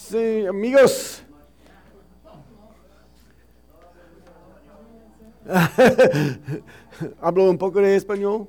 Sí, amigos. Hablo un poco de español.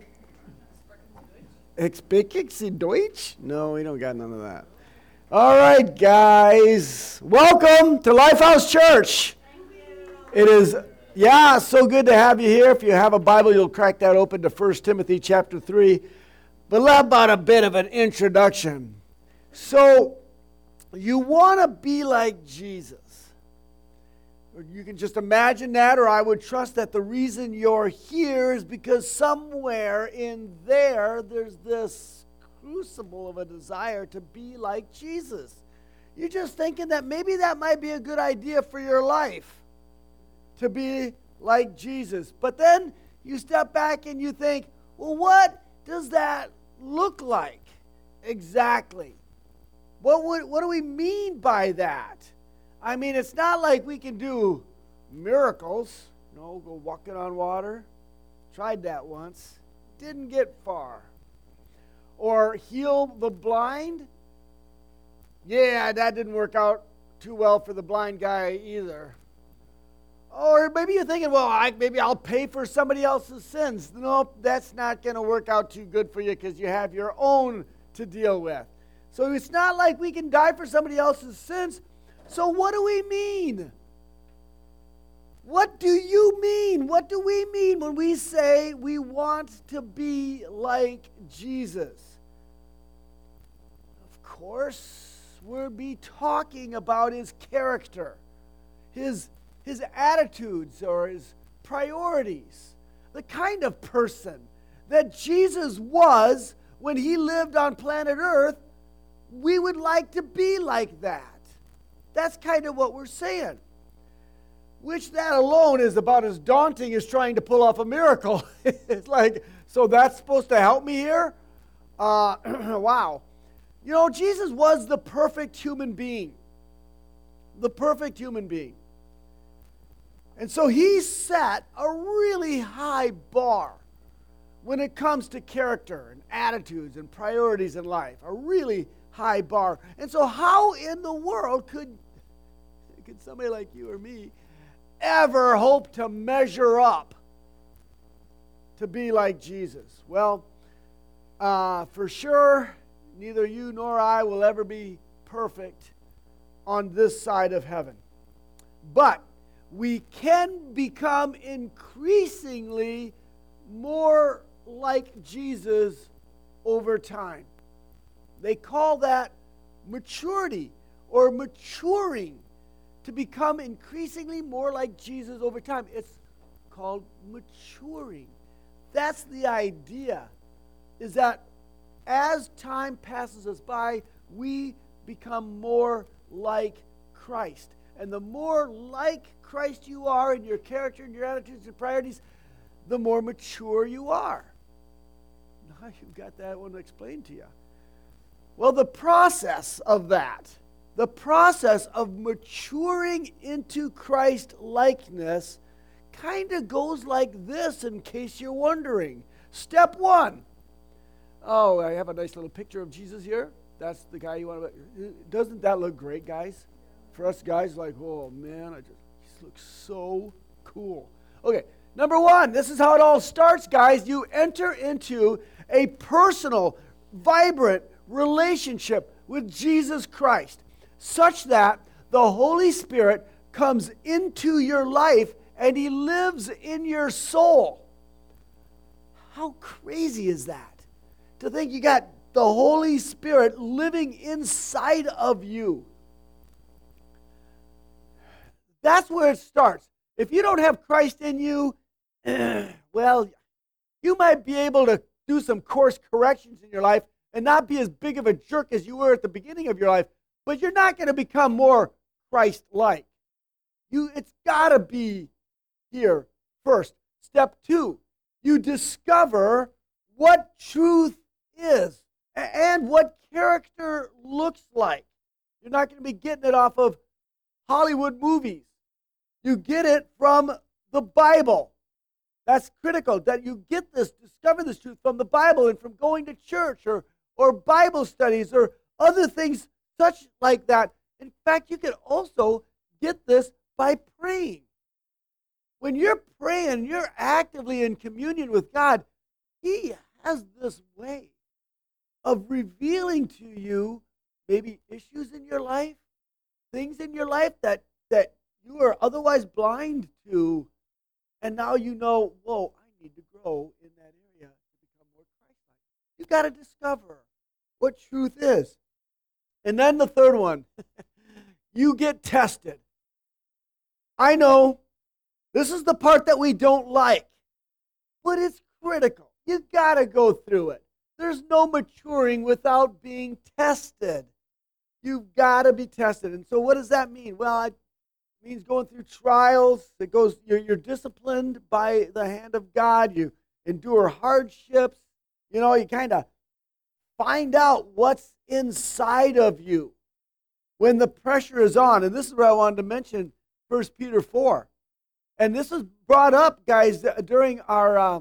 Sprechen Sie Deutsch? No, we don't got none of that. All right, guys. Welcome to Lifehouse Church. It is, so good to have you here. If you have a Bible, you'll crack that open to 1 Timothy chapter 3. But how about a bit of an introduction? So, you want to be like Jesus. Or you can just imagine that, or I would trust that the reason you're here is because somewhere in there's this crucible of a desire to be like Jesus. You're just thinking that maybe that might be a good idea for your life, to be like Jesus. But then you step back and you think, well, what does that look like exactly? What do we mean by that? I mean, it's not like we can do miracles. Go walking on water. Tried that once. Didn't get far. Or heal the blind. Yeah, that didn't work out too well for the blind guy either. Or maybe you're thinking, well, maybe I'll pay for somebody else's sins. Nope, that's not going to work out too good for you because you have your own to deal with. So it's not like we can die for somebody else's sins. So what do we mean? What do you mean? What do we mean when we say we want to be like Jesus? Of course, we'll be talking about his character, his attitudes or his priorities, the kind of person that Jesus was when he lived on planet Earth. We would like to be like that. That's kind of what we're saying. Which that alone is about as daunting as trying to pull off a miracle. It's like, so that's supposed to help me here? Wow. You know, Jesus was the perfect human being. The perfect human being. And so he set a really high bar when it comes to character and attitudes and priorities in life. A really high bar. And so how in the world could somebody like you or me ever hope to measure up to be like Jesus? Well, for sure, neither you nor I will ever be perfect on this side of heaven. But we can become increasingly more like Jesus over time. They call that maturity or maturing, to become increasingly more like Jesus over time. It's called maturing. That's the idea, is that as time passes us by, we become more like Christ. And the more like Christ you are in your character and your attitudes and priorities, the more mature you are. Now you've got that one explained to you. Well, the process of that, the process of maturing into Christ-likeness kind of goes like this, in case you're wondering. Step one. Oh, I have a nice little picture of Jesus here. That's the guy you want to... Doesn't that look great, guys? For us guys, like, oh, man, he looks so cool. Okay, number one, this is how it all starts, guys. You enter into a personal, vibrant relationship with Jesus Christ, such that the Holy Spirit comes into your life and he lives in your soul. How crazy is that? To think you got the Holy Spirit living inside of you. That's where it starts. If you don't have Christ in you, well, you might be able to do some course corrections in your life and not be as big of a jerk as you were at the beginning of your life, but you're not going to become more Christ-like. It's got to be here first. Step two, you discover what truth is and what character looks like. You're not going to be getting it off of Hollywood movies. You get it from the Bible. That's critical, that you get this, discover this truth from the Bible and from going to church or Bible studies or other things such like that. In fact, you can also get this by praying. When you're praying, you're actively in communion with God. He has this way of revealing to you maybe issues in your life, things in your life that you are otherwise blind to, and now you know, whoa, I need to grow in that area to become more Christ-like. You got to discover what truth is. And then the third one, you get tested. I know this is the part that we don't like, but it's critical. You got to go through it. There's no maturing without being tested. You've got to be tested. And so what does that mean? Well, it means going through trials. It goes, you're disciplined by the hand of God. You endure hardships. You know, you kind of find out what's inside of you when the pressure is on. And this is what I wanted to mention, 1 Peter 4. And this was brought up, guys, during our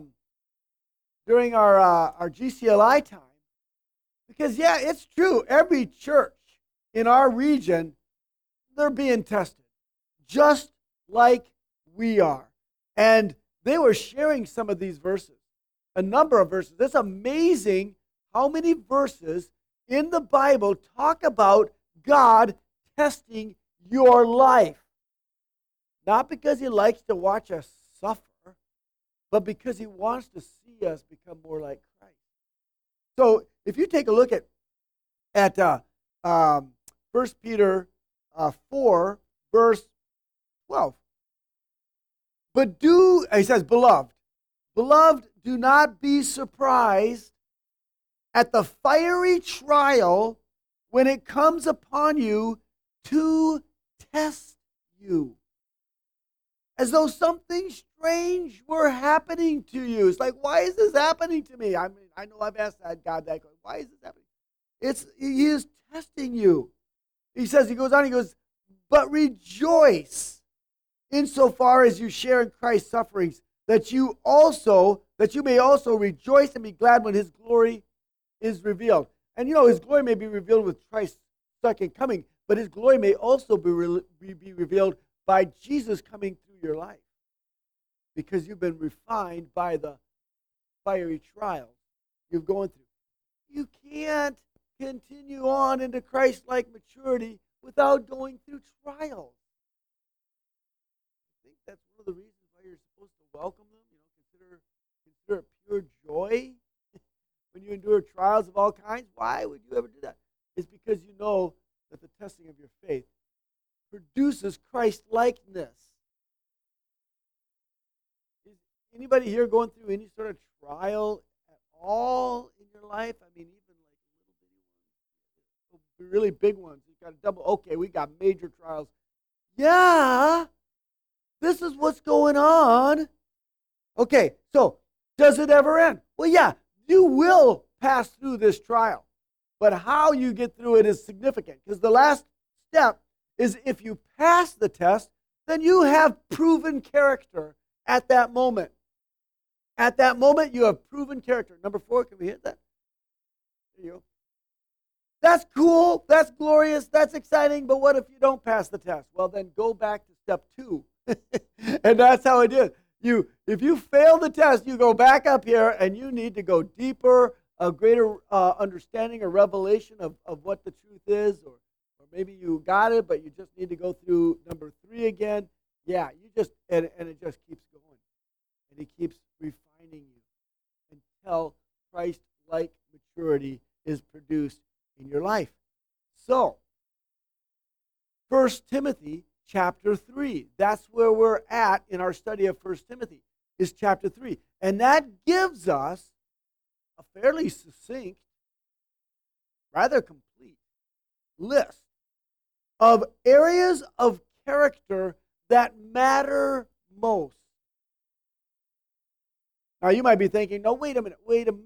GCLI time. Because, yeah, it's true. Every church in our region, they're being tested, just like we are. And they were sharing some of these verses, a number of verses. It's amazing how many verses in the Bible talk about God testing your life. Not because he likes to watch us suffer, but because he wants to see us become more like Christ. So if you take a look at 1 Peter 4, verse 12. But he says, beloved, do not be surprised at the fiery trial when it comes upon you to test you, as though something strange were happening to you. It's like, why is this happening to me? I mean, I know I've asked God that question. Why is this happening? He is testing you. He goes, but rejoice insofar as you share in Christ's sufferings, that you may also rejoice and be glad when his glory is revealed. And you know, his glory may be revealed with Christ's second coming, but his glory may also be revealed by Jesus coming through your life, because you've been refined by the fiery trials you've gone through. You can't continue on into Christ-like maturity without going through trials. I think that's one of the reasons why you're supposed to welcome them. You know, consider it pure joy when you endure trials of all kinds. Why would you ever do that? It's because you know that the testing of your faith produces Christ-likeness. Is anybody here going through any sort of trial at all in your life? I mean, even like little bitty ones, really big ones. You got to double. Okay, we got major trials. Yeah, this is what's going on. Okay, so does it ever end? Well, yeah, you will pass through this trial, but how you get through it is significant, because the last step is if you pass the test, then you have proven character at that moment. At that moment, you have proven character. Number 4, can we hit that? There you go. That's cool. That's glorious. That's exciting. But what if you don't pass the test? Well, then go back to step 2. And that's how it is. If you fail the test, you go back up here and you need to go deeper, a greater understanding or revelation of what the truth is, or maybe you got it, but you just need to go through number 3 again. Yeah, and it just keeps going. And he keeps refining you until Christ-like maturity is produced in your life. So, 1 Timothy chapter 3. That's where we're at in our study of 1 Timothy, is chapter 3. And that gives us a fairly succinct, rather complete list of areas of character that matter most. Now you might be thinking, no, wait a minute.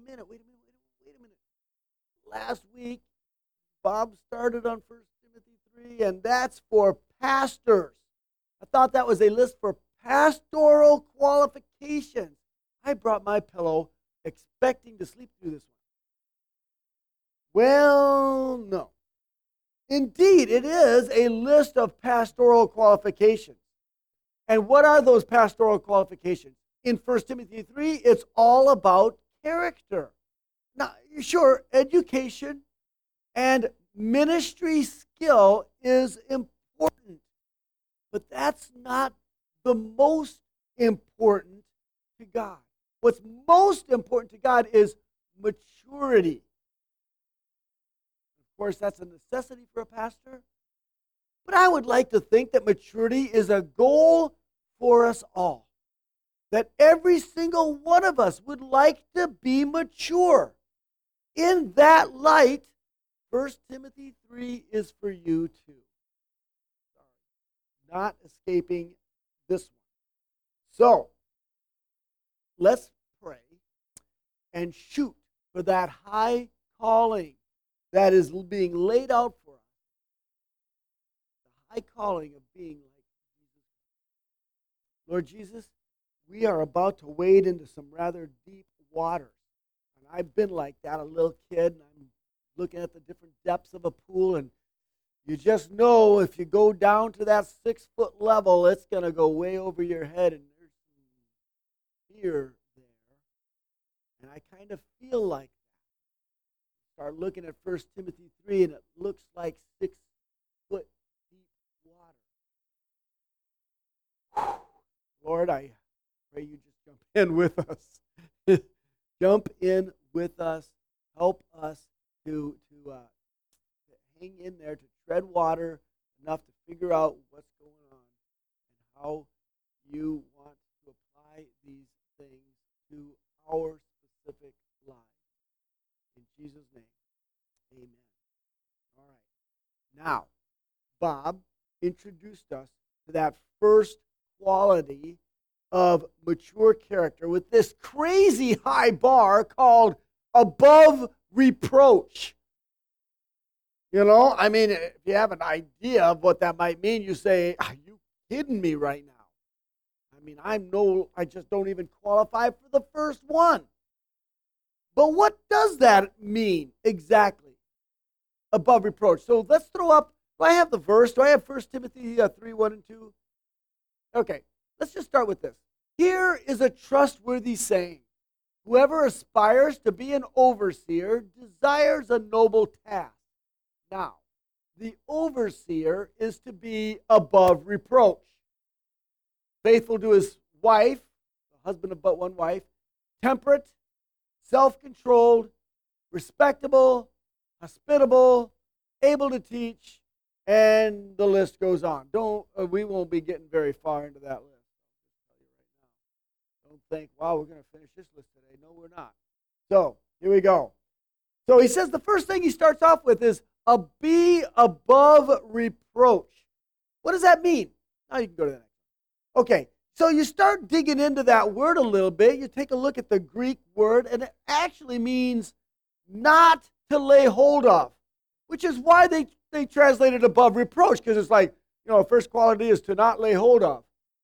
Last week, Bob started on 1 Timothy 3, and that's for pastors. I thought that was a list for pastoral qualifications. I brought my pillow expecting to sleep through this one. Well, no. Indeed, it is a list of pastoral qualifications. And what are those pastoral qualifications? In 1 Timothy 3, it's all about character. Now, sure, education and ministry skill is important, but that's not the most important to God. What's most important to God is maturity. Of course, that's a necessity for a pastor. But I would like to think that maturity is a goal for us all. That every single one of us would like to be mature. In that light, 1 Timothy 3 is for you too. Sorry, not escaping this one. So, let's pray and shoot for that high calling that is being laid out for us. The high calling of being like Jesus. Lord Jesus, we are about to wade into some rather deep waters. And I've been like that, a little kid, and I'm looking at the different depths of a pool, and you just know if you go down to that 6-foot level, it's going to go way over your head, and there's some fear there. And I kind of feel like that. Start looking at 1 Timothy 3, and it looks like 6-foot deep water. Lord, I pray you just jump in with us. Jump in with us. Help us to hang in there, to tread water enough to figure out what's going on and how you want to apply these things to our specific lives. In Jesus' name, amen. All right. Now, Bob introduced us to that first quality of mature character with this crazy high bar called above reproach. You know, I mean, if you have an idea of what that might mean, you say, are you kidding me right now? I mean, I just don't even qualify for the first one. But what does that mean exactly? Above reproach. So let's throw up, do I have the verse? Do I have 1 Timothy 3, 1 and 2? Okay, let's just start with this. Here is a trustworthy saying. Whoever aspires to be an overseer desires a noble task. Now, the overseer is to be above reproach. Faithful to his wife, the husband of but one wife, temperate, self-controlled, respectable, hospitable, able to teach, and the list goes on. We won't be getting very far into that list. I'll tell you right now. Don't think, wow, we're going to finish this list today. No, we're not. So, here we go. So he says the first thing he starts off with is be above reproach. What does that mean? Now you can go to the next one. Okay, so you start digging into that word a little bit. You take a look at the Greek word, and it actually means not to lay hold of, which is why they translated above reproach, because it's like, first quality is to not lay hold of.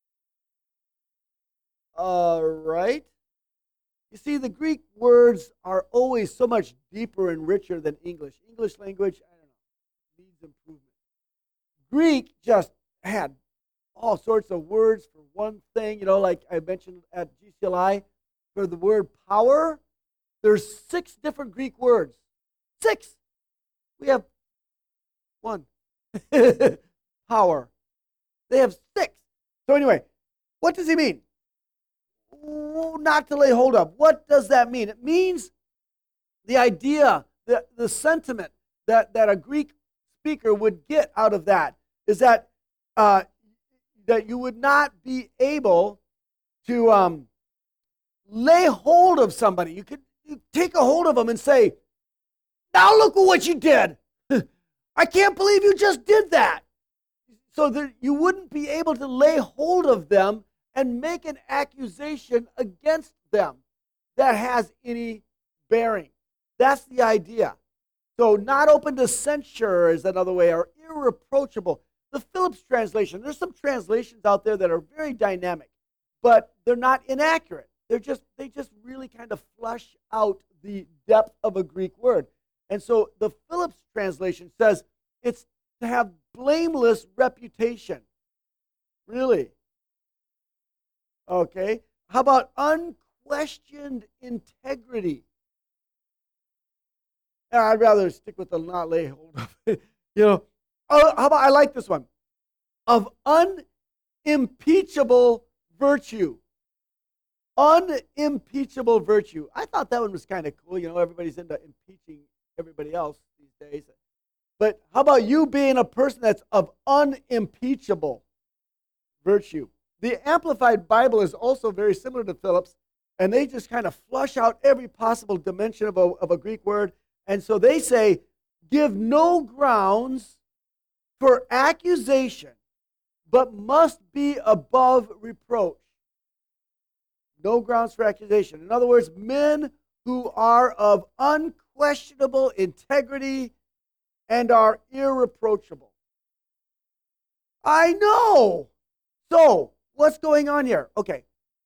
Right? You see, the Greek words are always so much deeper and richer than English. English language, I don't know, needs improvement. Greek just had all sorts of words for one thing, like I mentioned at GCLI, for the word power, there's 6 different Greek words. 6. We have 1. Power. They have 6. So anyway, what does he mean? Not to lay hold of. What does that mean? It means the idea, the sentiment that a Greek speaker would get out of that is that that you would not be able to lay hold of somebody. You take a hold of them and say, now look at what you did. I can't believe you just did that. So that you wouldn't be able to lay hold of them and make an accusation against them that has any bearing. That's the idea. So not open to censure is another way, or irreproachable. The Phillips translation, there's some translations out there that are very dynamic, but they're not inaccurate. They just really kind of flesh out the depth of a Greek word. And so the Phillips translation says it's to have blameless reputation. Really? Okay. How about unquestioned integrity? I'd rather stick with the not lay hold of it. How about, I like this one. Of unimpeachable virtue. Unimpeachable virtue. I thought that one was kind of cool. Everybody's into impeaching everybody else these days. But how about you being a person that's of unimpeachable virtue? The Amplified Bible is also very similar to Phillips, and they just kind of flush out every possible dimension of a Greek word. And so they say, give no grounds for accusation, but must be above reproach. No grounds for accusation. In other words, men who are of unquestionable integrity and are irreproachable. I know. So, what's going on here? Okay.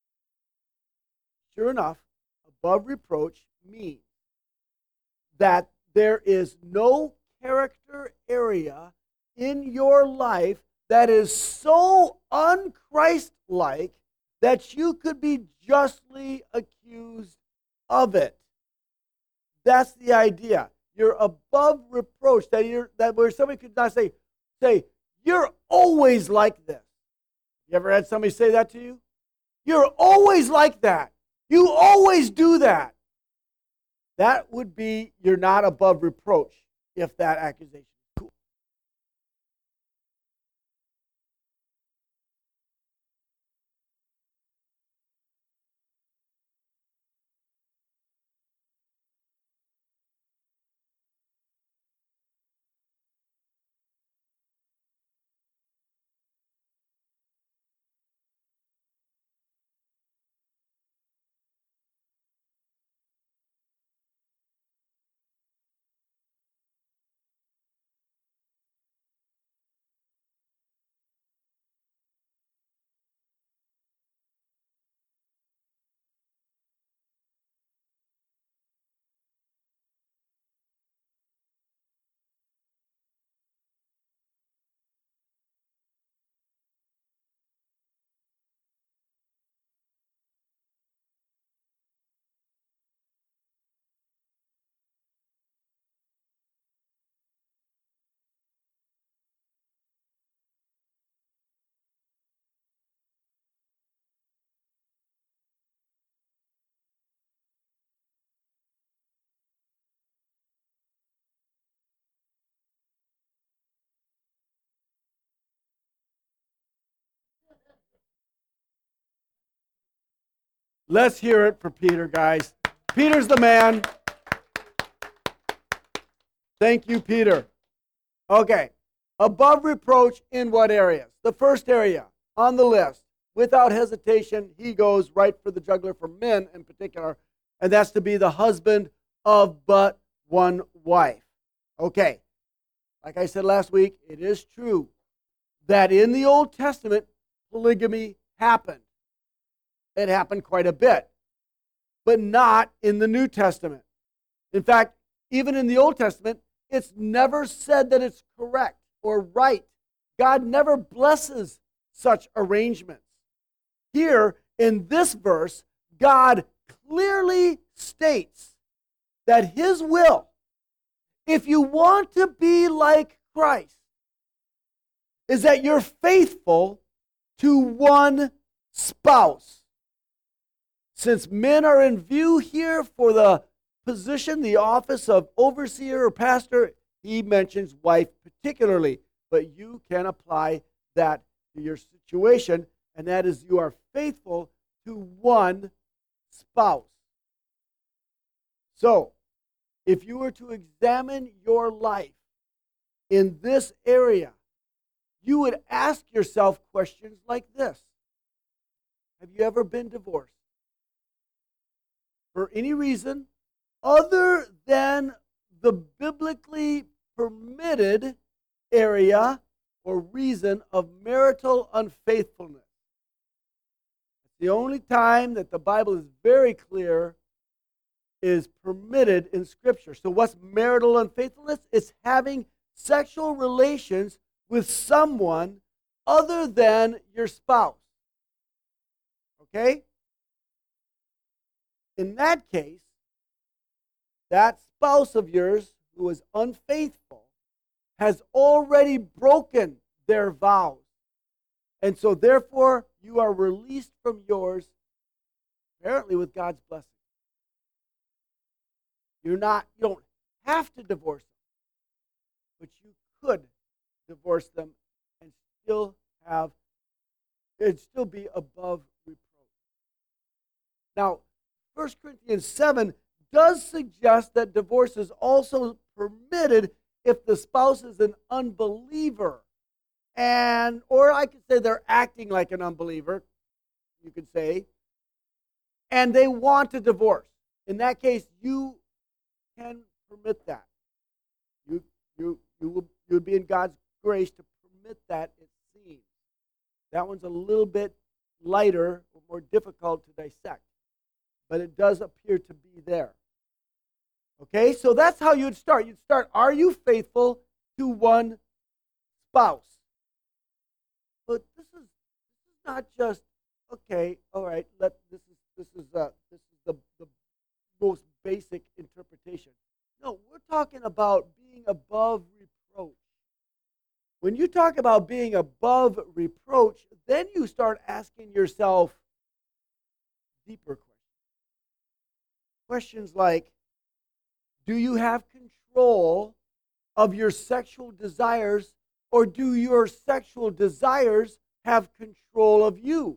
Sure enough, above reproach means that there is no character area in your life that is so un-Christ-like that you could be justly accused of it. That's the idea. You're above reproach. That where somebody could not say, you're always like this. You ever had somebody say that to you? You're always like that. You always do that. That would be, you're not above reproach if that accusation is cool. Let's hear it for Peter, guys. Peter's the man. Thank you, Peter. Okay. Above reproach in what areas? The first area on the list, without hesitation, he goes right for the jugular for men in particular, and that's to be the husband of but one wife. Okay. Like I said last week, it is true that in the Old Testament, polygamy happened. It happened quite a bit, but not in the New Testament. In fact, even in the Old Testament, it's never said that it's correct or right. God never blesses such arrangements. Here, in this verse, God clearly states that His will, if you want to be like Christ, is that you're faithful to one spouse. Since men are in view here for the position, the office of overseer or pastor, he mentions wife particularly. But you can apply that to your situation, and that is you are faithful to one spouse. So, if you were to examine your life in this area, you would ask yourself questions like this. Have you ever been divorced? For any reason other than the biblically permitted area or reason of marital unfaithfulness. The only time that the Bible is very clear is permitted in Scripture. So what's marital unfaithfulness? It's having sexual relations with someone other than your spouse. Okay? In that case, that spouse of yours who is unfaithful has already broken their vows. And so therefore, you are released from yours, apparently with God's blessing. You don't have to divorce them, but you could divorce them and it'd still be above reproach. Now, 1 Corinthians 7 does suggest that divorce is also permitted if the spouse is an unbeliever. Or I could say they're acting like an unbeliever, you could say, and they want to divorce. In that case, you can permit that. You would be in God's grace to permit that, it seems. That one's a little bit lighter or more difficult to dissect, but it does appear to be there. Okay, so that's how you'd start. You'd start, are you faithful to one spouse? But this is not just, okay, all right, this is the most basic interpretation. No, we're talking about being above reproach. When you talk about being above reproach, then you start asking yourself deeper questions. Questions like, do you have control of your sexual desires, or do your sexual desires have control of you?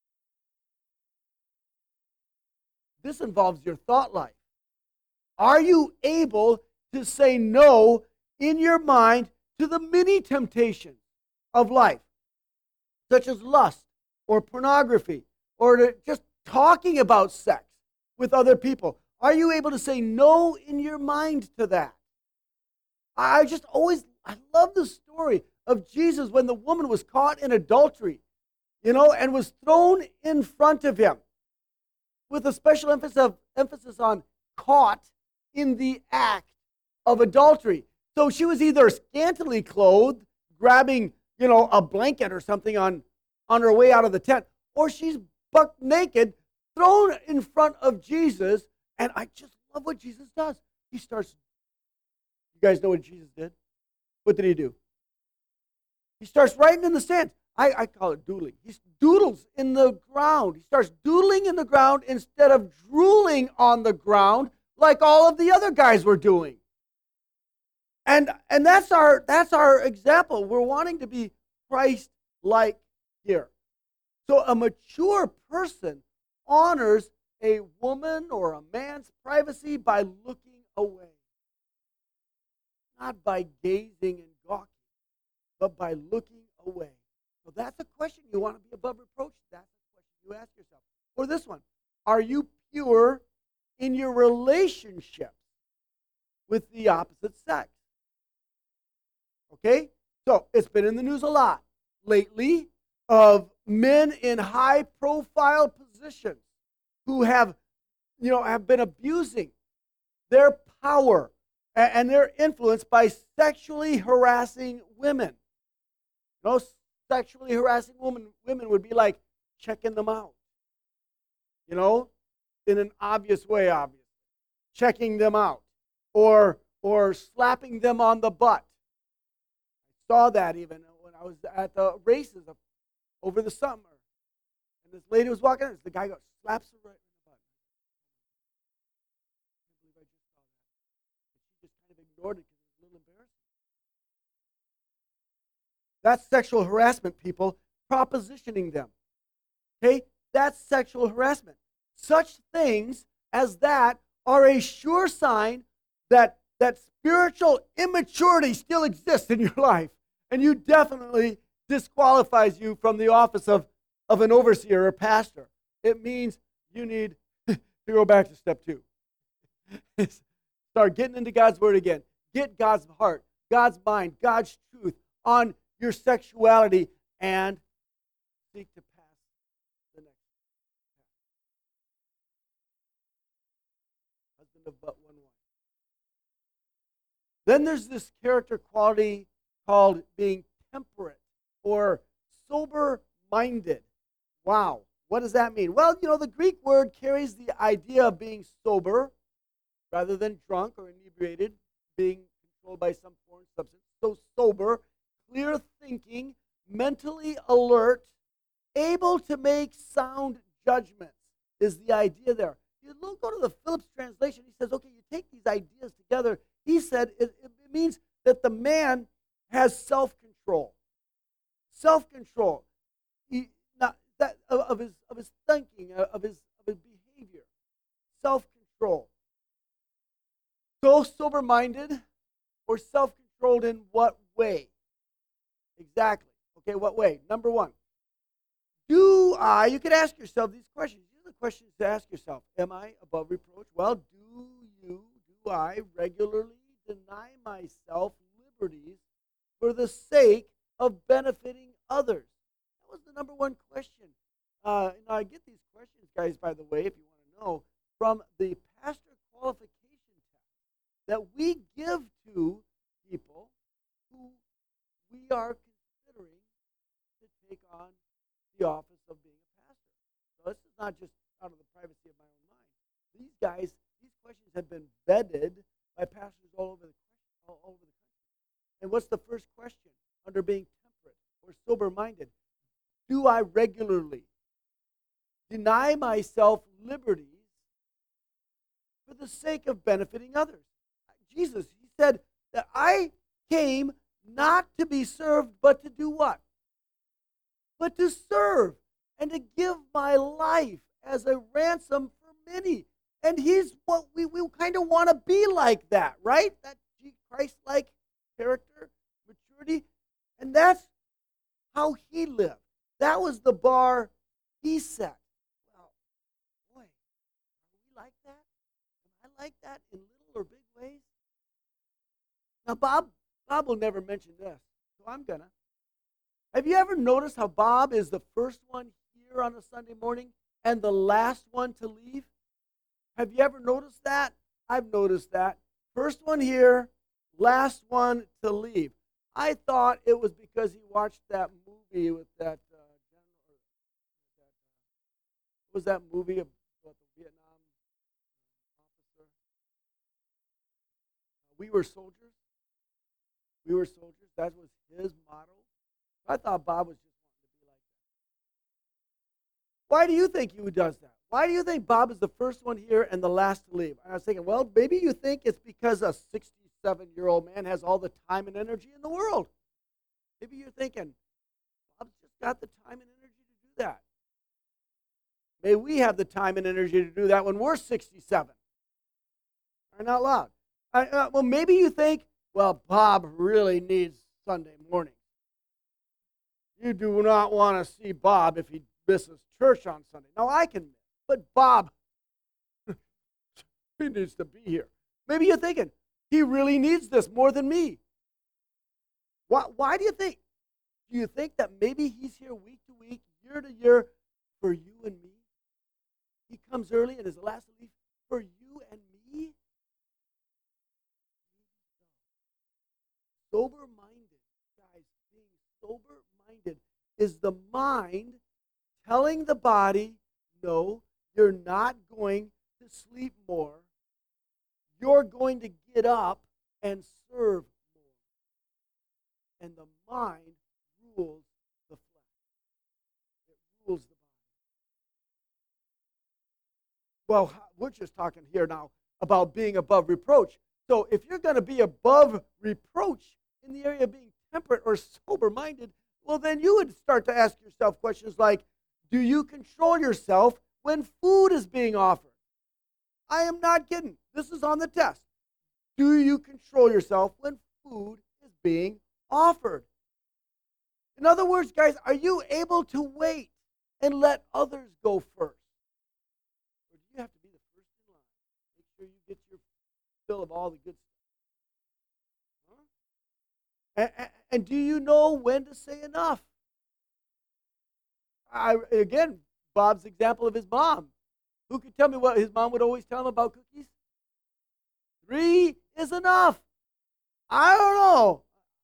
This involves your thought life. Are you able to say no in your mind to the many temptations of life, such as lust or pornography, or just talking about sex with other people? Are you able to say no in your mind to that? I love the story of Jesus when the woman was caught in adultery, and was thrown in front of him, with a special emphasis on caught in the act of adultery. So she was either scantily clothed, grabbing, a blanket or something on her way out of the tent, or she's buck naked, thrown in front of Jesus. And I just love what Jesus does. He starts, you guys know what Jesus did? What did he do? He starts writing in the sand. I call it doodling. He doodles in the ground. He starts doodling in the ground instead of drooling on the ground like all of the other guys were doing. And that's our example. We're wanting to be Christ-like here. So a mature person honors a woman or a man's privacy by looking away. Not by gazing and gawking, but by looking away. So that's a question you want to be above reproach. That's a question you ask yourself. Or this one, are you pure in your relationship with the opposite sex? Okay? So it's been in the news a lot lately of men in high-profile positions who have been abusing their power and their influence by sexually harassing women. Sexually harassing women would be like checking them out, in an obvious way, obviously. Checking them out or slapping them on the butt. I saw that even when I was at the races over the summer. And this lady was walking in, the guy slaps her right in the butt. I can't believe I just saw that. She just kind of ignored it because it was a little embarrassing. That's sexual harassment, people. Propositioning them. Okay? That's sexual harassment. Such things as that are a sure sign that spiritual immaturity still exists in your life. And you definitely disqualifies you from the office of an overseer or pastor. It means you need to go back to step 2. Start getting into God's word again. Get God's heart, God's mind, God's truth on your sexuality, and seek to pass the next path. Husband of but one wife. Then there's this character quality called being temperate or sober minded. Wow. What does that mean? Well, the Greek word carries the idea of being sober rather than drunk or inebriated, being controlled by some foreign substance. So sober, clear thinking, mentally alert, able to make sound judgments is the idea there. You go to the Phillips translation. He says, okay, you take these ideas together. He said it means that the man has self-control. Self-control. Of his thinking, of his behavior. Self-control. So sober-minded or self-controlled in what way? Exactly. Okay, what way? Number one. You could ask yourself these questions. These are the questions to ask yourself. Am I above reproach? Well, do I regularly deny myself liberties for the sake of benefiting others? That was the number one question. I get these questions, guys, by the way, if you want to know, from the pastor qualification test that we give to people who we are considering to take on the office of being a pastor. So this is not just out of the privacy of my own mind. These questions have been vetted by pastors all over the country. And what's the first question under being temperate or sober-minded? Do I regularly deny myself liberties for the sake of benefiting others? Jesus, he said that I came not to be served, but to do what? But to serve and to give my life as a ransom for many. And he's what we kind of want to be like that, right? That Christ-like character, maturity. And that's how he lived. That was the bar he set. Well, boy, are we like that? Am I like that in little or big ways? Now, Bob will never mention this, so I'm going to. Have you ever noticed how Bob is the first one here on a Sunday morning and the last one to leave? Have you ever noticed that? I've noticed that. First one here, last one to leave. I thought it was because he watched that movie with that what was that movie about the Vietnam officer? We Were Soldiers. We Were Soldiers. That was his motto. I thought Bob was just wanting to be like that. Why do you think he does that? Why do you think Bob is the first one here and the last to leave? And I was thinking, well, maybe you think it's because a 67-year-old man has all the time and energy in the world. Maybe you're thinking, Bob's just got the time and energy to do that. May we have the time and energy to do that when we're 67. Or not loud. Well, maybe you think, well, Bob really needs Sunday morning. You do not want to see Bob if he misses church on Sunday. Now, I can miss, but Bob, he needs to be here. Maybe you're thinking, he really needs this more than me. Why do you think? Do you think that maybe he's here week to week, year to year for you and me? He comes early and is the last to leave for you and me? Sober-minded, guys, being sober-minded is the mind telling the body, no, you're not going to sleep more. You're going to get up and serve more. And the mind rules the flesh. It rules the body. Well, we're just talking here now about being above reproach. So if you're going to be above reproach in the area of being temperate or sober-minded, well, then you would start to ask yourself questions like, do you control yourself when food is being offered? I am not kidding. This is on the test. Do you control yourself when food is being offered? In other words, guys, are you able to wait and let others go first? Or do you have to be the first in line? Make sure you get your fill of all the good stuff. Huh? And do you know when to say enough? Again, Bob's example of his mom. Who could tell me what his mom would always tell him about cookies? 3 is enough. I don't know.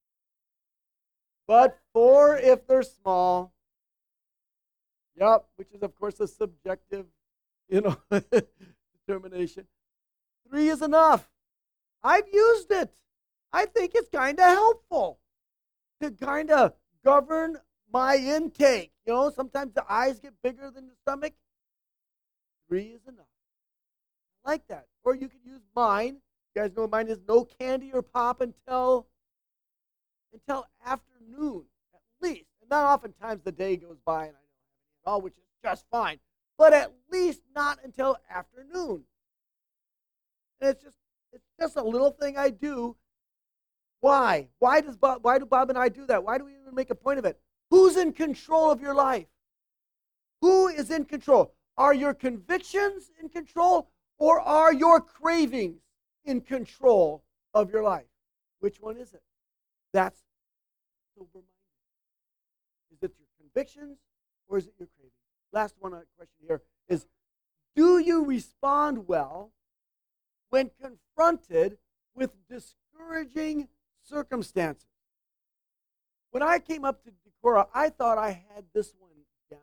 But 4 if they're small. Yep, which is, of course, a subjective, you know, determination. 3 is enough. I've used it. I think it's kind of helpful to kind of govern my intake. You know, sometimes the eyes get bigger than the stomach. 3 is enough. I like that. Or you could use mine. You guys know what mine is? No candy or pop until afternoon, at least. And not oftentimes the day goes by and I don't have any at all, which is just fine. But at least not until afternoon. And it's just a little thing I do. Why? Why do Bob and I do that? Why do we even make a point of it? Who's in control of your life? Who is in control? Are your convictions in control, or are your cravings in control of your life? Which one is it? That's sober-minded. Is it your convictions, or is it your cravings? Last one question here is, do you respond well when confronted with discouraging circumstances? When I came up to Decorah, I thought I had this one down.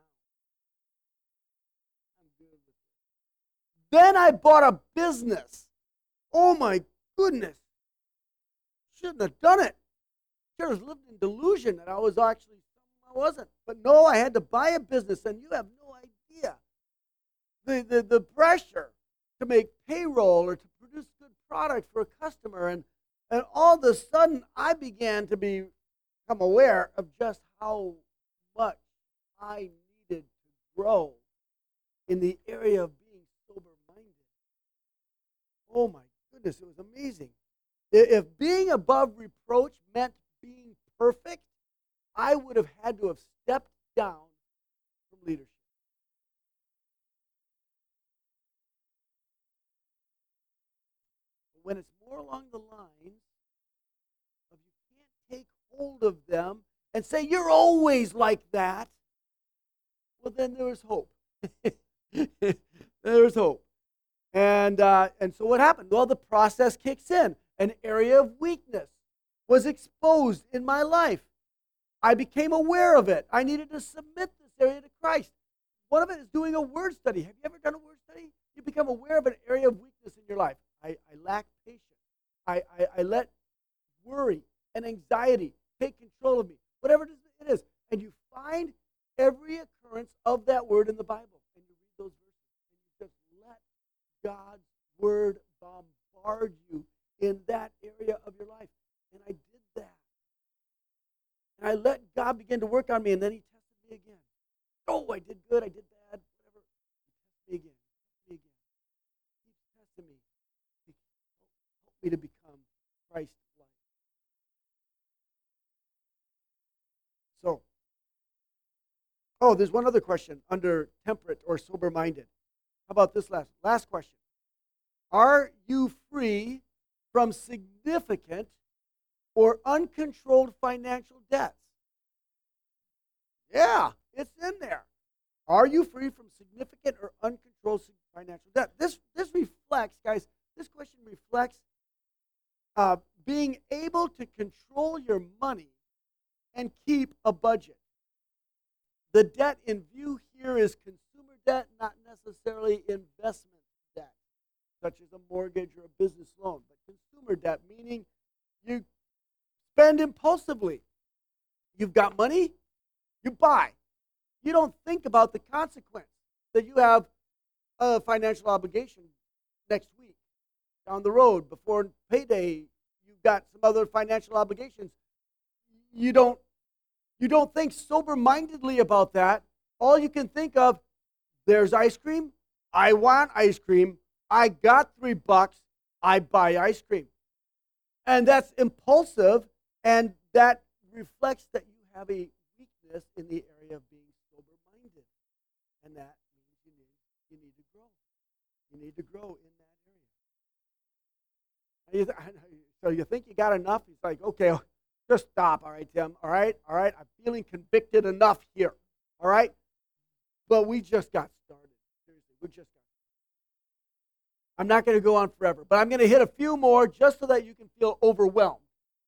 I'm good with it. Then I bought a business. Oh my goodness. Shouldn't have done it. Should have lived in delusion that I was actually something I wasn't. But no, I had to buy a business, and you have no idea the pressure to make payroll or to produce good product for a customer. And all of a sudden, I began to become aware of just how much I needed to grow in the area of being sober-minded. Oh my goodness, it was amazing. If being above reproach meant being perfect, I would have had to have stepped down from leadership. But when it's more along the lines of you can't take hold of them and say, you're always like that, well, then there is hope. There's hope. And so what happened? Well, the process kicks in. An area of weakness was exposed in my life. I became aware of it. I needed to submit this area to Christ. One of it is doing a word study. Have you ever done a word study? You become aware of an area of weakness in your life. I lack patience. I let worry and anxiety take control of me. Whatever it is. And you find every occurrence of that word in the Bible. And you read those verses. And you just let God's word bombard you in that area of your life. And I did that. And I let God begin to work on me, and then he tested me again. Oh, I did good, I did bad, whatever. He tested me again. He tested me. Help me to become Christ-like. So, there's one other question under temperate or sober-minded. How about this last question? Are you free from significant or uncontrolled financial debts? Yeah, it's in there. Are you free from significant or uncontrolled financial debt? This reflects, guys, this question reflects being able to control your money and keep a budget. The debt in view here is consumer debt, not necessarily investment debt, such as a mortgage or a business loan, but consumer debt, meaning you spend impulsively. You've got money, you buy. You don't think about the consequence that you have a financial obligation next week, down the road, before payday, you've got some other financial obligations. You don't think sober-mindedly about that. All you can think of, there's ice cream, I want ice cream, I got $3, I buy ice cream. And that's impulsive, and that reflects that you have a weakness in the area of being sober-minded. And that means you need to grow. You need to grow in that area. So you think you got enough? He's like, okay, just stop, all right, Tim, all right, I'm feeling convicted enough here, all right? But we just got started. Seriously, we just got started. I'm not going to go on forever, but I'm going to hit a few more just so that you can feel overwhelmed.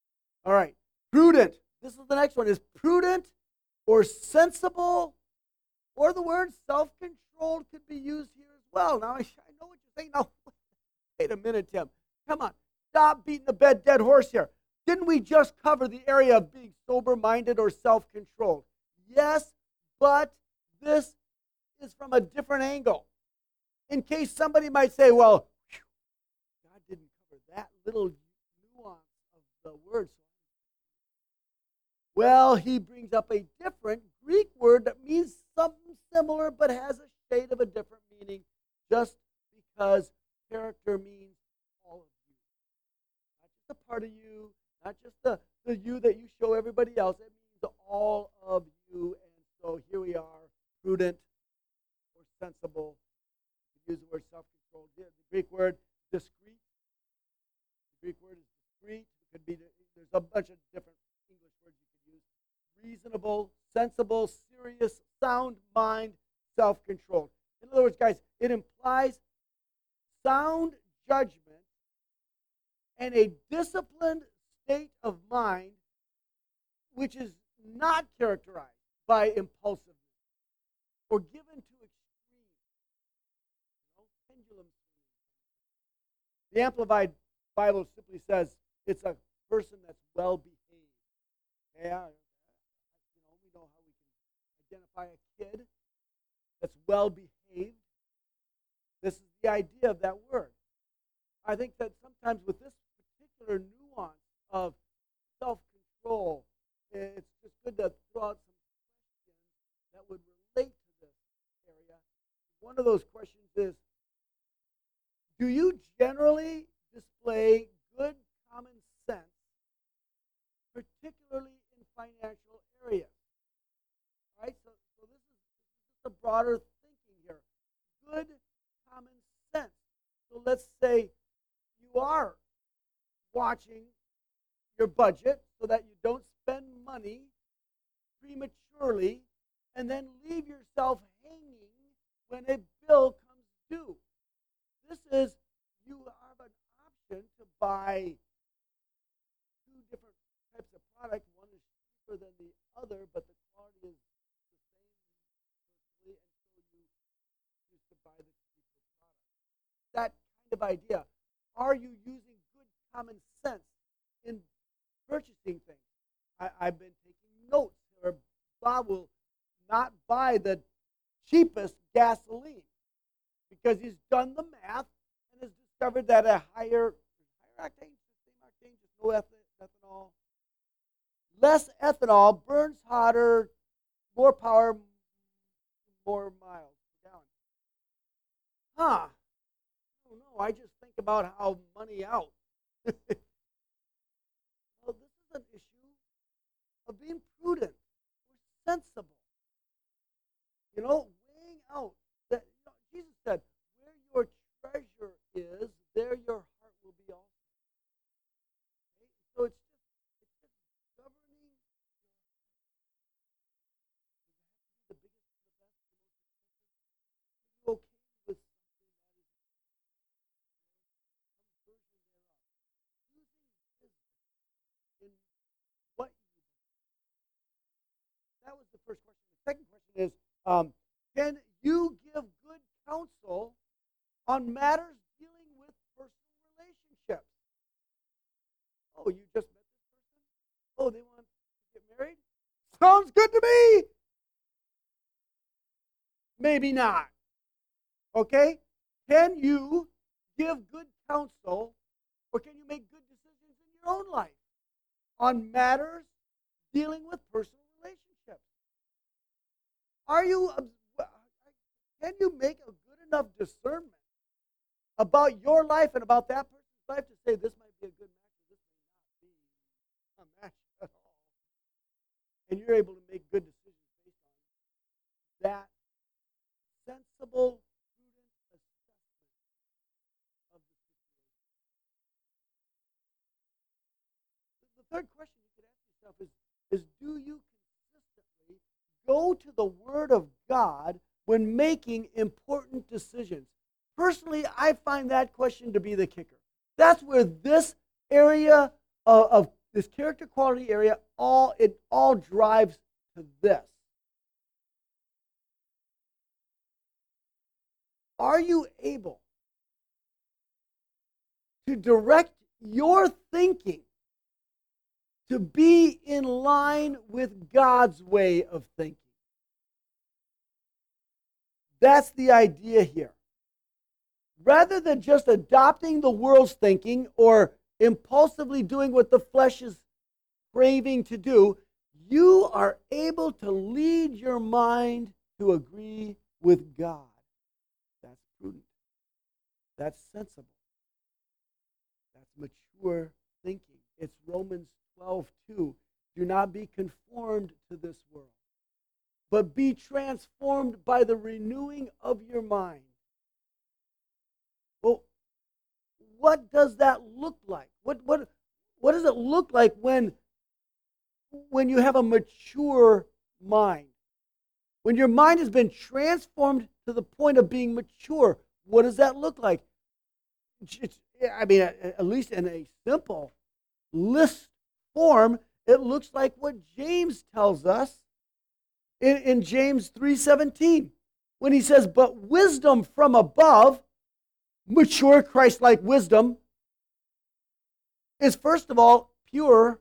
All right. Prudent. This is the next one. Is prudent or sensible, or the word self-controlled could be used here as well. Now, I know what you're saying. Now, wait a minute, Tim. Come on. Stop beating the dead horse here. Didn't we just cover the area of being sober-minded or self-controlled? Yes, but this is from a different angle. In case somebody might say, well, God didn't cover that little nuance of the word. Well, he brings up a different Greek word that means something similar but has a shade of a different meaning, just because character means all of you. Not just a part of you, not just the you that you show everybody else. It means all of you. And so here we are, prudent or sensible. Use the word self-control. The Greek word discreet. The Greek word is discreet. It could be, there's a bunch of different English words you could use. Reasonable, sensible, serious, sound mind, self-controlled. In other words, guys, it implies sound judgment and a disciplined state of mind which is not characterized by impulsiveness or given to extremes. Pendulum. The Amplified Bible simply says it's a person that's well behaved. Yeah, we know how we can identify a kid that's well behaved. This is the idea of that word. I think that sometimes with this particular nuance of self-control, it's just good to throw out some questions that would relate to this area. One of those questions is, do you generally display good common sense, particularly in financial areas? All right, so this is just a broader thinking here. Good common sense. So let's say you are watching your budget so that you don't spend money prematurely and then leave yourself hanging when a bill comes due. This is, you have an option to buy two different types of product. One is cheaper than the other, but the quality is the same virtually, and so you choose to buy the cheaper product. That kind of idea. Are you using good common sense in purchasing things? I've been taking notes where Bob will not buy the cheapest gasoline because he's done the math and has discovered that a higher octane, same octane, just no ethanol, less ethanol, burns hotter, more power, more miles per gallon. I don't know. I just think about how money out. Well, this is an issue of being prudent or sensible. Weighing out that Jesus said, where your treasure is, there your heart will be also. Okay? So it's just governing your heart. Does it have to be the biggest, the best, the most expensive? Are you okay with something that is some version thereof? Using wisdom in what you buy. That was the first question. The second question is, can you give good counsel on matters dealing with personal relationships? Oh, you just met this person? Oh, they want to get married? Sounds good to me. Maybe not. Okay? Can you give good counsel, or can you make good decisions in your own life on matters dealing with personal relationships? Can you make a good enough discernment about your life and about that person's life to say this might be a good match or this may not be a match at all? And you're able to make good decisions based on that sensible, prudent assessment of the situation. The third question you could ask yourself is do you consistently go to the Word of God when making important decisions? Personally, I find that question to be the kicker. That's where this area of this character quality area, it all drives to this. Are you able to direct your thinking to be in line with God's way of thinking? That's the idea here. Rather than just adopting the world's thinking or impulsively doing what the flesh is craving to do, you are able to lead your mind to agree with God. That's prudent. That's sensible. That's mature thinking. It's Romans 12:2. Do not be conformed to this world, but be transformed by the renewing of your mind. Well, what does that look like? What does it look like when you have a mature mind? When your mind has been transformed to the point of being mature, what does that look like? At least in a simple list form, it looks like what James tells us in James 3:17, when he says, but wisdom from above, mature Christ-like wisdom, is first of all pure,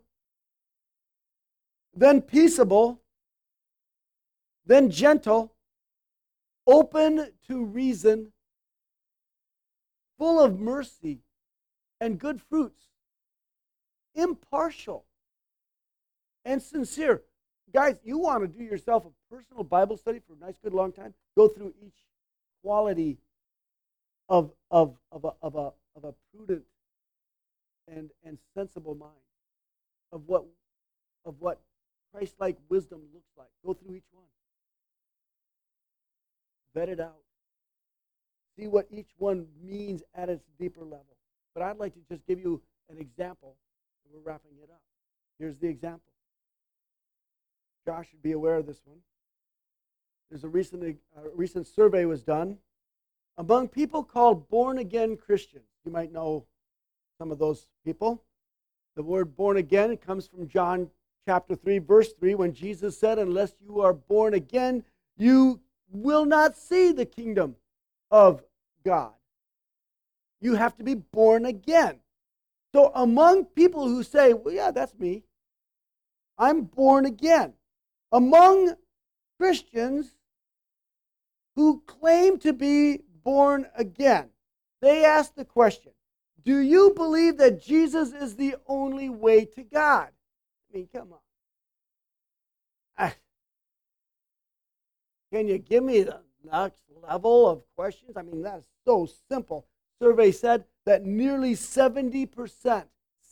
then peaceable, then gentle, open to reason, full of mercy and good fruits, impartial and sincere. Guys, you want to do yourself a personal Bible study for a nice, good, long time? Go through each quality of a prudent and sensible mind, of what Christ-like wisdom looks like. Go through each one. Vet it out. See what each one means at its deeper level. But I'd like to just give you an example. We're wrapping it up. Here's the example. Josh should be aware of this one. There's a recent survey was done among people called born-again Christians. You might know some of those people. The word born again comes from John chapter 3, verse 3, when Jesus said, unless you are born again, you will not see the kingdom of God. You have to be born again. So among people who say, well, yeah, that's me, I'm born again. Among Christians who claim to be born again, they ask the question, do you believe that Jesus is the only way to God? I mean, come on. Can you give me the next level of questions? I mean, that's so simple. Survey said that nearly 70%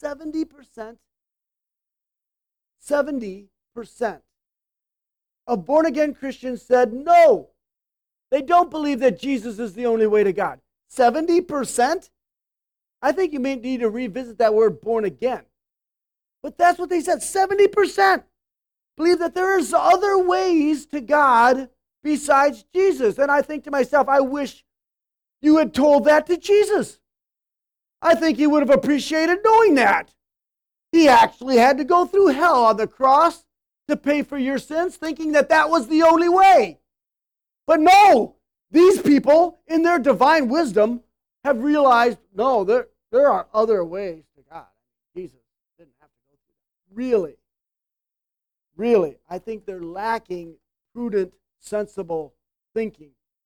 of born-again Christians said no. They don't believe that Jesus is the only way to God. 70%? I think you may need to revisit that word born again. But that's what they said. 70% believe that there is other ways to God besides Jesus. And I think to myself, I wish you had told that to Jesus. I think he would have appreciated knowing that. He actually had to go through hell on the cross to pay for your sins, thinking that that was the only way. But no, these people, in their divine wisdom, have realized, no, there are other ways to God. Jesus didn't have to go through that. Really, I think they're lacking prudent, sensible thinking.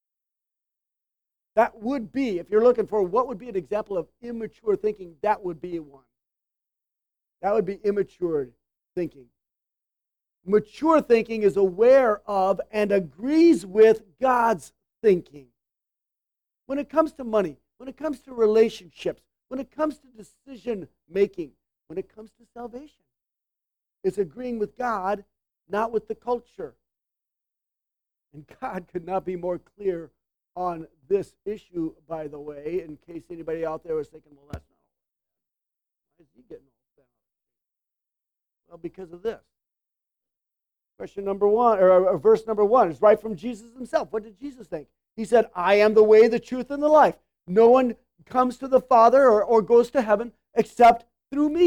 That would be, if you're looking for what would be an example of immature thinking, that would be one. That would be immature thinking. Mature thinking is aware of and agrees with God's thinking. When it comes to money, when it comes to relationships, when it comes to decision making, when it comes to salvation, it's agreeing with God, not with the culture. And God could not be more clear on this issue, by the way, in case anybody out there was thinking, well, that's not all. Why is he getting all bent? Well, because of this. Question number one, or verse number 1, is right from Jesus himself. What did Jesus think? He said, I am the way, the truth, and the life. No one comes to the Father or goes to heaven except through me.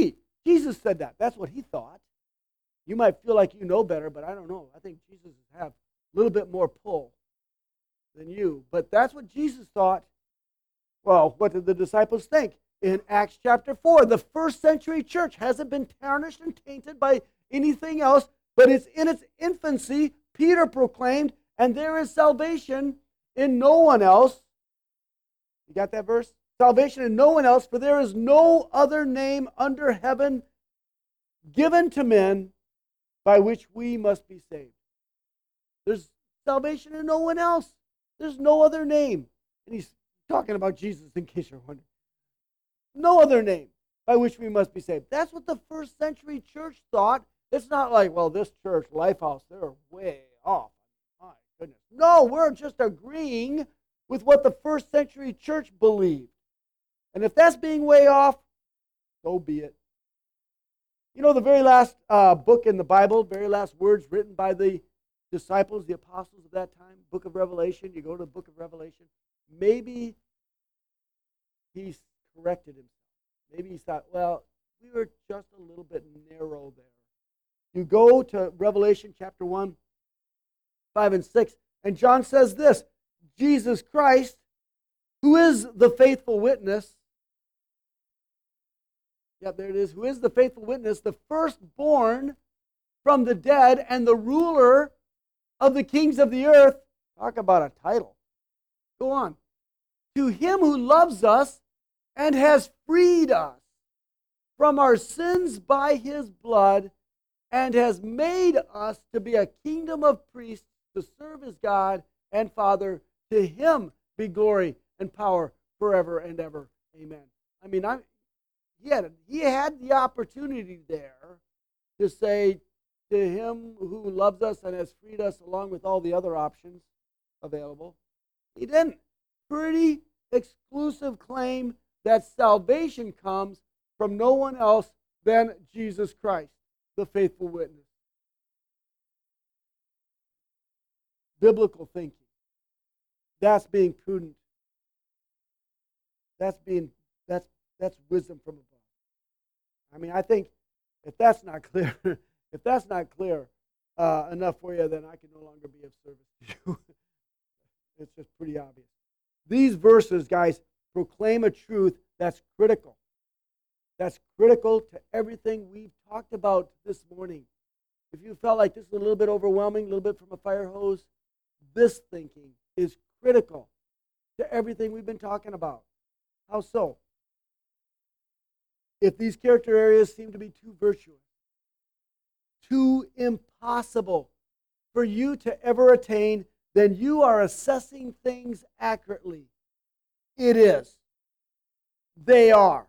Jesus said that. That's what he thought. You might feel like you know better, but I don't know. I think Jesus has a little bit more pull than you. But that's what Jesus thought. Well, what did the disciples think? In Acts chapter 4, the first century church hasn't been tarnished and tainted by anything else, but it's in its infancy. Peter proclaimed, and there is salvation in no one else. You got that verse? Salvation in no one else, for there is no other name under heaven given to men by which we must be saved. There's salvation in no one else. There's no other name. And he's talking about Jesus, in case you're wondering. No other name by which we must be saved. That's what the first century church thought. It's not like, well, this church, Lifehouse, they're way off. My goodness. No, we're just agreeing with what the first century church believed. And if that's being way off, so be it. You know, the very last book in the Bible, very last words written by the disciples, the apostles of that time, book of Revelation, you go to the book of Revelation, maybe he's corrected himself. Maybe he thought, well, we were just a little bit narrow there. You go to Revelation chapter 1, 5 and 6, and John says this, Jesus Christ, who is the faithful witness, yep, there it is, who is the faithful witness, the firstborn from the dead and the ruler of the kings of the earth. Talk about a title. Go on. To him who loves us and has freed us from our sins by his blood and has made us to be a kingdom of priests to serve his God and Father. To him be glory and power forever and ever. Amen. I mean, he had the opportunity there to say, to him who loves us and has freed us, along with all the other options available. He didn't. Pretty exclusive claim that salvation comes from no one else than Jesus Christ, the faithful witness. Biblical thinking. That's being prudent. That's wisdom from above. I mean, I think if that's not clear, enough for you, then I can no longer be of service to you. It's just pretty obvious. These verses, guys, proclaim a truth that's critical. That's critical to everything we've talked about this morning. If you felt like this is a little bit overwhelming, a little bit from a fire hose, this thinking is critical to everything we've been talking about. How so? If these character areas seem to be too virtuous, too impossible for you to ever attain, then you are assessing things accurately. It is. They are.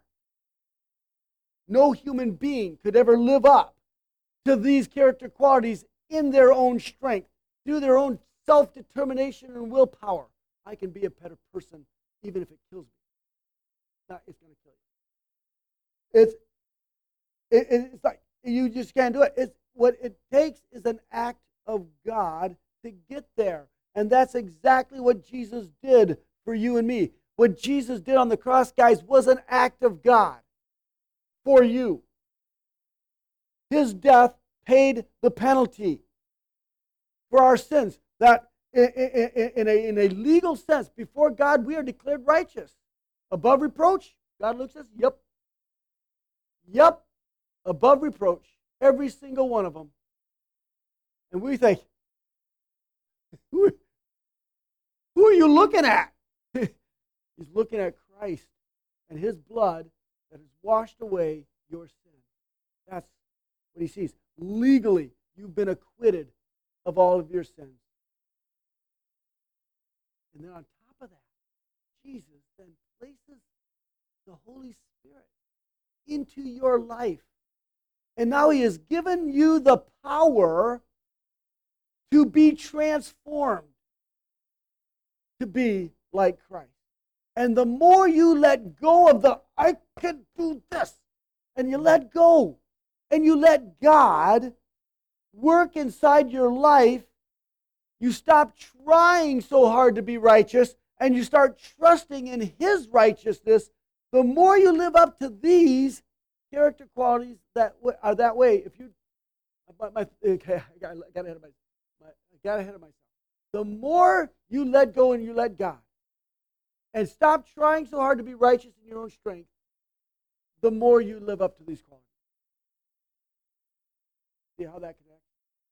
No human being could ever live up to these character qualities in their own strength, through their own self-determination and willpower. I can be a better person even if it kills me. It's going to kill you. It's like you just can't do it. What it takes is an act of God to get there. And that's exactly what Jesus did for you and me. What Jesus did on the cross, guys, was an act of God for you. His death paid the penalty for our sins. That in a legal sense, before God, we are declared righteous. Above reproach, God looks at us, yep, above reproach, every single one of them. And we think, who are you looking at? He's looking at Christ and his blood that has washed away your sin. That's what he sees. Legally, you've been acquitted of all of your sins. And then on top of that, Jesus then places the Holy Spirit into your life. And now he has given you the power to be transformed to be like Christ. And the more you let go of the, I can do this, and you let go, and you let God work inside your life, you stop trying so hard to be righteous, and you start trusting in his righteousness. The more you live up to these, character qualities that are that way, if you, okay, I got ahead of myself. The more you let go and you let God, and stop trying so hard to be righteous in your own strength, the more you live up to these qualities. See how that connects?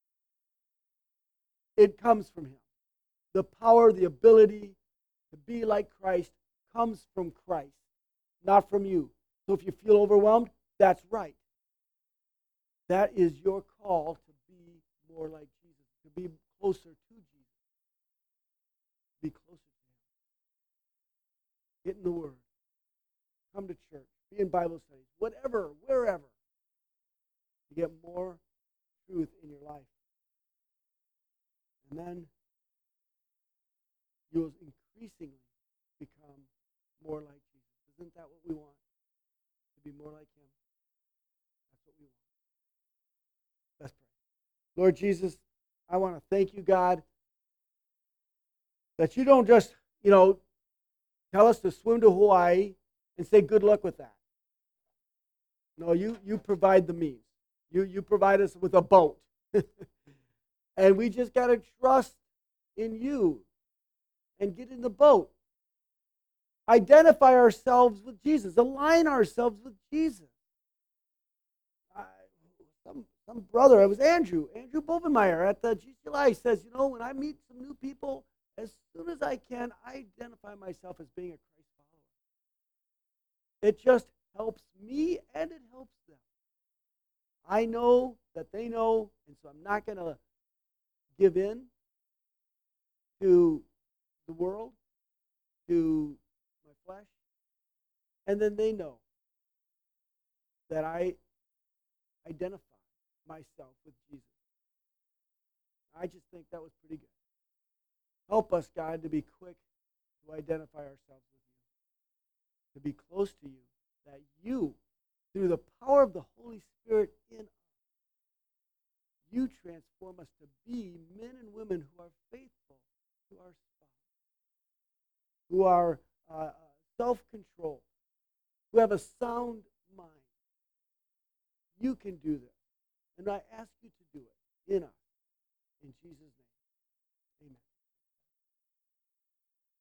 It comes from Him. The power, the ability to be like Christ comes from Christ, not from you. So if you feel overwhelmed, that's right. That is your call to be more like Jesus, to be closer to Jesus, be closer to Him. Get in the Word. Come to church. Be in Bible studies. Whatever, wherever. You get more truth in your life. And then you'll increasingly become more like Jesus. Isn't that what we want? To be more like Him. That's what we want. Let's pray. Lord Jesus, I want to thank you, God, that you don't just, tell us to swim to Hawaii and say good luck with that. No, you provide the means. You provide us with a boat. And we just got to trust in you and get in the boat. Identify ourselves with Jesus. Align ourselves with Jesus. Some brother, it was Andrew Bovenmeyer at the GCLI says, when I meet some new people, as soon as I can, I identify myself as being a Christ follower. It just helps me and it helps them. I know that they know, and so I'm not going to give in to the world, to my flesh. And then they know that I identify myself with Jesus. I just think that was pretty good. Help us, God, to be quick to identify ourselves with you, to be close to you, that you, through the power of the Holy Spirit in us, you transform us to be men and women who are faithful to our spouse, who are self-controlled, who have a sound mind. You can do this. And I ask you to do it in us. In Jesus' name, amen.